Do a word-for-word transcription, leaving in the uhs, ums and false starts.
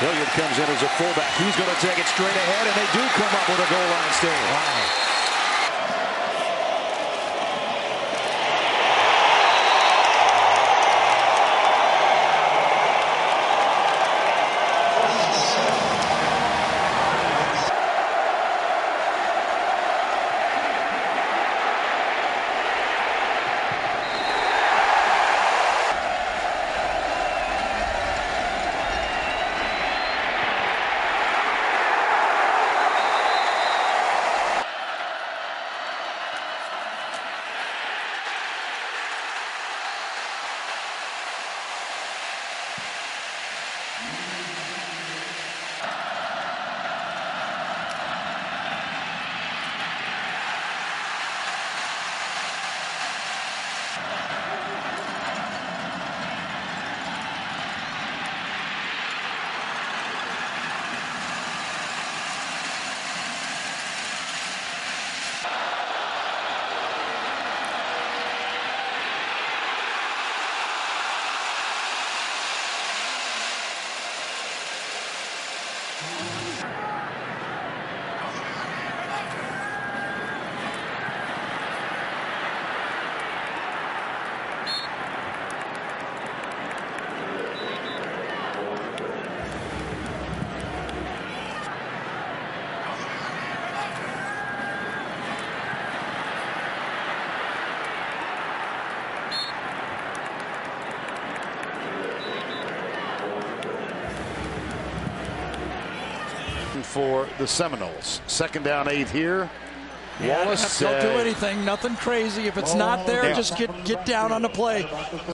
Hilliard comes in as a fullback. He's going to take it straight ahead, and they do come up with a goal line stand. Wow. For the Seminoles. Second down, eight here. Yeah, Wallace, don't do uh, anything, nothing crazy. If it's not there, yeah. just get get down on the play.